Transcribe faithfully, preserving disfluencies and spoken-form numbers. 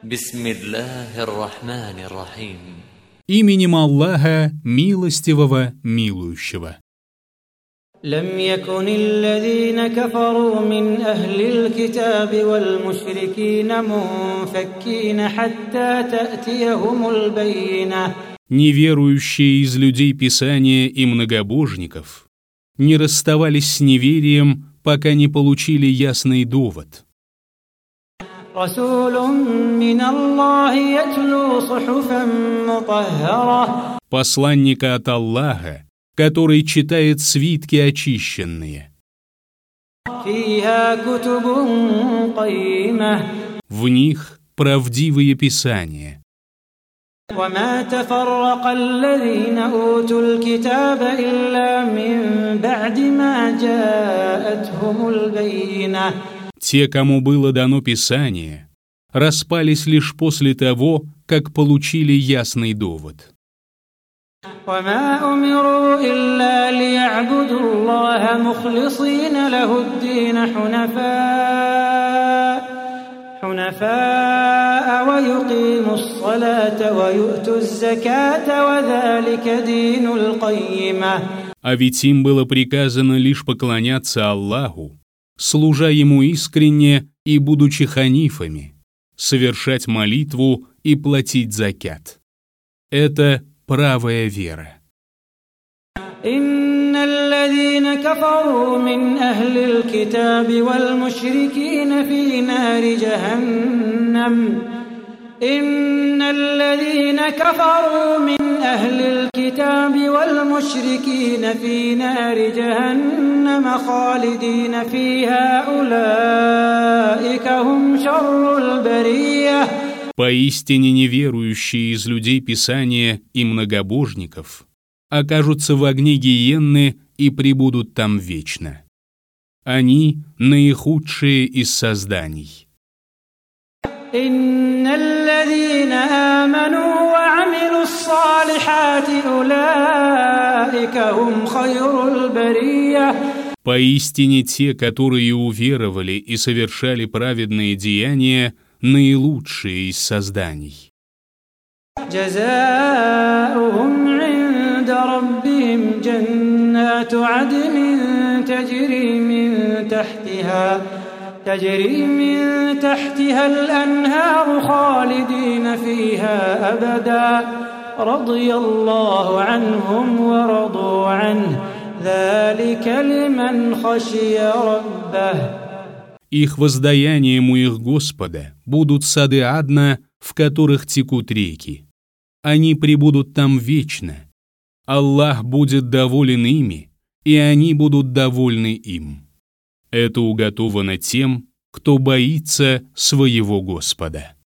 Бисмиллахир-рахманир-рахим. Именем Аллаха, милостивого, милующего. لم يكن الذين كفروا من أهل الكتاب والمشركين منفكين حتى تأتيهم البينة. Неверующие из людей Писания и многобожников не расставались с неверием, пока не получили ясный довод. رسول من الله يتلو صحفا مطهرة. Посланника от Аллаха, который читает свитки очищенные. فيها كتب قيمة. В них правдивые писания. وما تفرق الذين أوتوا الكتاب إلا من بعد ما جاءتهم البينة. Те, кому было дано Писание, распались лишь после того, как получили ясный довод. وما أمروا إلا ليعبدوا الله مخلصين له الدين حنفاء حنفاء ويقيموا الصلاة ويؤتوا الزكاة وذلك دين القيمة. А ведь им было приказано лишь поклоняться Аллаху, служа Ему искренне и будучи ханифами, совершать молитву и платить закят. Это правая вера. إن الذين كفروا من أهل الكتاب والمشركين في نار جهنم إن الذين كفروا من أهل الكتاب والمشركين في نار جهنم خالدين فيها أولئك هم شر البرية. Поистине неверующие из людей Писания и многобожников окажутся в огне гиенны и пребудут там вечно. Они наихудшие из созданий. إن الذين آمنوا وعملوا الصالحات أولئك هم خير البرية. Поистине те, которые уверовали и совершали праведные деяния, наилучшие из созданий. جزاؤهم عند ربهم جنات عدن تجري من تحتها تجري من تحتها الأنهار خالدين فيها أبدا رضي الله عنهم ورضوا عنه ذلك لمن خشي ربه. Их воздаянием у их Господа будут сады Адна, в которых текут реки. Они пребудут там вечно. Аллах будет доволен ими, и они будут довольны им. Это уготовано тем, кто боится своего Господа.